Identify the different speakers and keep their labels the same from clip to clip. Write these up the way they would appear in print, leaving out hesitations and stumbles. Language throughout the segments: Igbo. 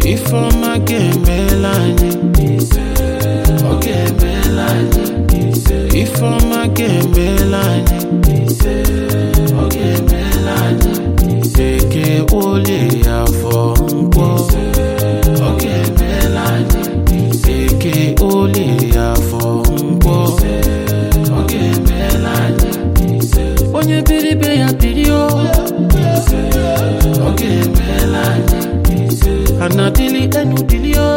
Speaker 1: Ifeoma ga-emela anyị, ọ ga-emela anyị. Ifeoma ga-emela anyị, ọ ga-emela anyị. Eke olie afọ nkwọ, ọ ga-emela anyị. Eke olie afọ nkwọ, ọ ga-emela anyị. Onye biri be ya biri o, ọ ga-emela anyị. Anadili enu dili o,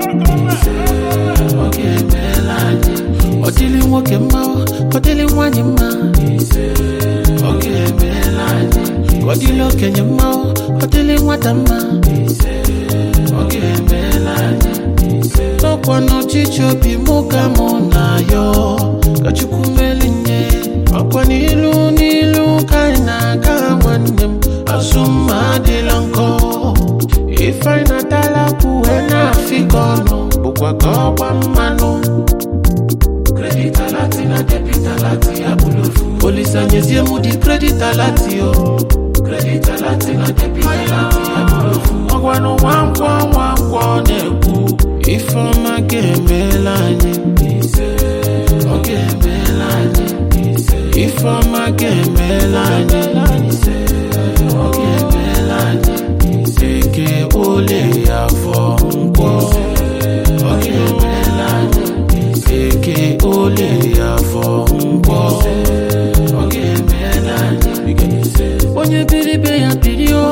Speaker 1: ọ ga-emela anyị. Ọ dịlị nwoke mma, ọ dịlị nwanyị mma, ọ ga-emela anyị. Ọ dịlị okenye mma, ọ dịlị nwata mma, ọ ga-emela anyị. N'ọkwa n'ọchịchị obi mụ ka mụ na ya, ka Chukwu meli nye. Ọkwa n'ilu n'ilu ka anyị na-aga nwanne m, azụ mma adịla nkọ. Ife anyị na-atala kwuwe na-afịka ọnụ, bụkwa ka ọgba mmanụ. Credit alati na debit alati abụlofu. Polisi anyezie mụ di credit alati o. Credit alati na debit alati abụlofu. Ọgwanụ nwankwọ nwankwọ na-ekwu. Ifeoma ga-emela anyị, ọ ga-emela anyị. Ifeoma ga-emela anyị, ọ ga-emela anyị. Eke olie afọ nkwọ, ọ ga-emela anyị. Eke olie afọ nkwọ, ọ ga-emela anyị. Onye biri be ya biri o,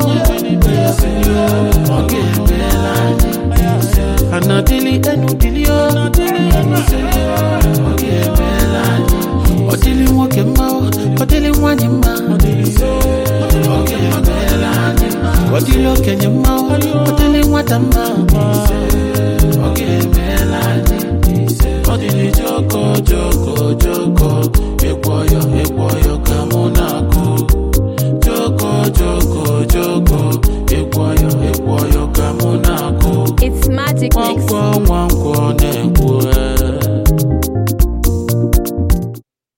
Speaker 1: ọ ga-emela anyị. Anadili enu dili o, ọ ga-emela anyị. Ọ dịlị nwoke mma, ọ dịlị nwanyị mma, ọ ga-emela anyị. Ọ dịlị okenye mma, ọ dịlị nwata mma, ọ ga-emela anyị. Ọ dịlị joko joko joko.